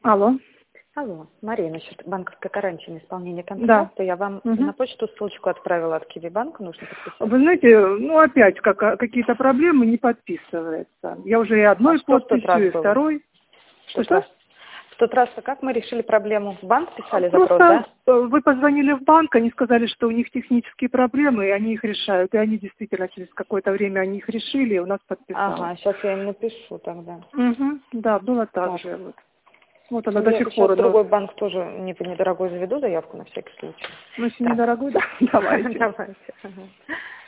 Алло. Алло, Мария, насчет банковской гарантии на исполнение Да. контракта. Я вам Мгм. на почту ссылочку отправила от Киви-банка, нужно подписать. Вы знаете, ну опять какие-то проблемы, не подписывается. Я уже и одной что в тот раз подписью, и было? второй. В тот раз как мы решили проблему? В банк писали запрос, Просто да? вы позвонили в банк, они сказали, что у них технические проблемы, и они их решают. И они действительно через какое-то время они их решили, и у нас подписалось. Ага, сейчас я им напишу тогда. Угу. Да, было так Так. же. Вот она Ну, до я сих сейчас пор. в другой банк тоже недорогой заведу заявку на всякий случай. Ну, если Так. недорогой, да, давайте. Давайте. Ага.